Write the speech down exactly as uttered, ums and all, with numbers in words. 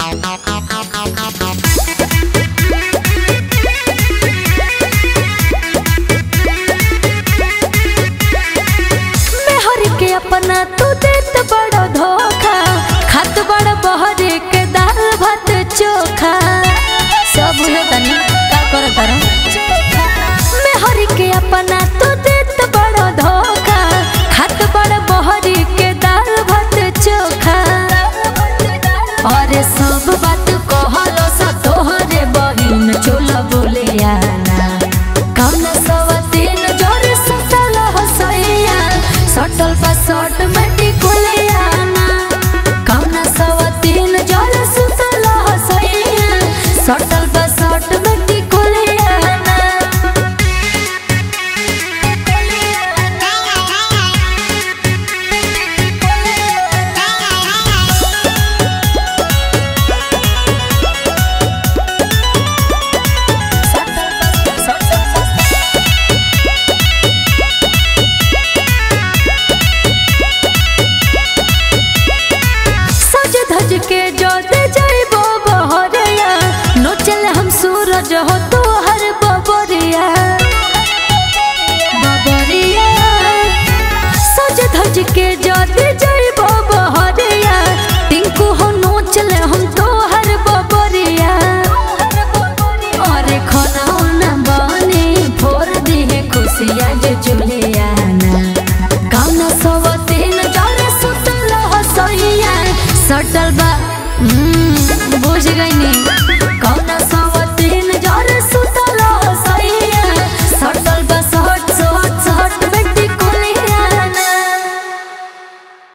अपना तू देत बड़ा धोखा, खात बड़ा बहरे के दाल भात चोखा। सब तनी का कर कर मैं हरि के अपना तू देत बड़ा धोखा, खात बड़ा बहरे के दाल भात चोखा। और सब बात कहलो सा तोहरे बहिन चोल बोले आना कम सवतीन जोर सटल हसैया सटल पा सट मटी कोले आना कम सवतीन जोर सटल हसैया सटल पा सट मटी कोले आना। के जो दे जाइबो बहरिया नो चल हम सूरज हो तो हर बबरिया बबरिया सज धज के जो दे जाइबो बहरिया टिंकू हो नो चल हम तो हर बबरिया। और खाना ना बने फोर दी है खुशियां जे चुलिया ना गाना सवतीन जरे सुतल हसैया सटल बा बुझ गई नी।